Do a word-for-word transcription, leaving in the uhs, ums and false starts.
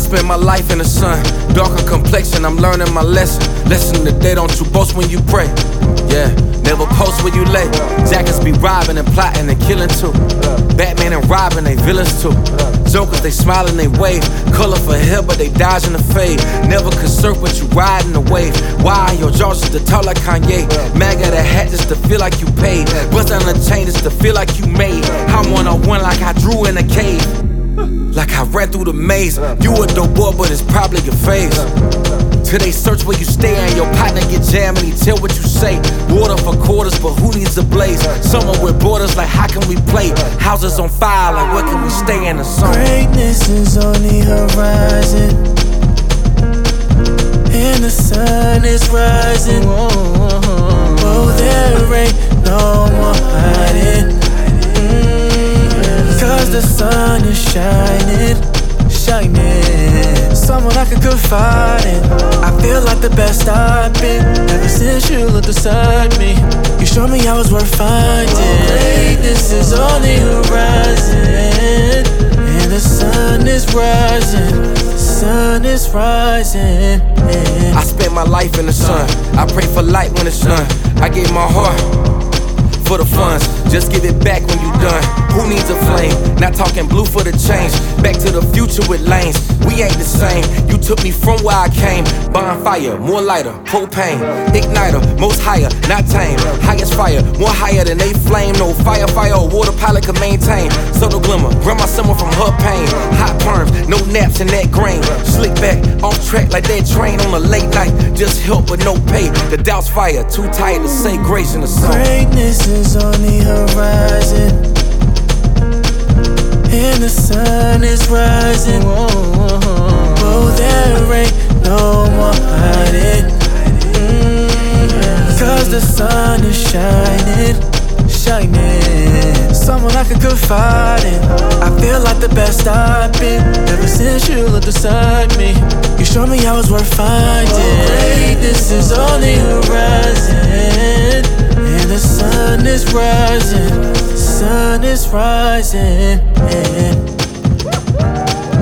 spend my life in the sun. Darker complexion, I'm learning my lesson. Lesson today, don't you boast when you pray. Yeah, never post when you lay. Jackets be robbing and plotting and killing too. Batman and Robin, they villains too. Jokers, they smile and they wave. Color for hair, but they dodge in the fade. Never could surf, but you riding the wave. Why? Your jaws just to talk like Kanye. Mag at a hat just to feel like you paid. Bust down the chain just to feel like you made. I'm one on one like I drew in a cave. Like I ran through the maze. You a dope boy, but it's probably your face. Till they search where you stay and your partner get jammed and he tell what you say. Water for quarters, but who needs a blaze? Someone with borders, like how can we play? Houses on fire, like where can we stay in the sun? Greatness is on the horizon, and the sun is rising. Oh, there ain't no more hiding, mm, cause the sun is shining, shining. Someone I could confide in. I feel like the best I've been ever since you looked beside me. You showed me I was worth finding. Greatness is on the horizon, and the sun is rising. The sun is rising. I spent my life in the sun. I pray for light when it's done. I gave my heart for the funds, just give it back when you done. Who needs a flame? Not talking blue for the change. Back to the future with lanes. We ain't the same. You took me from where I came. Bonfire, more lighter, propane, igniter, most higher, not tame. Highest fire, more higher than they flame. No firefighter or water pilot can maintain. Subtle glimmer, grandma someone from her pain. Hot perms, no naps in that grain. Slick back, off track like that train on a late night. Just help but no pay. The doubt's fire, too tired to say grace in the sun. Greatness is on the horizon, and the sun is rising. Oh, there ain't no more hiding, mm, cause the sun is shining, shining. Someone I could confide in. I feel like the best I've been ever since you looked beside me. You showed me I was worth finding. Greatness is on the horizon, and the sun is rising. The sun is rising.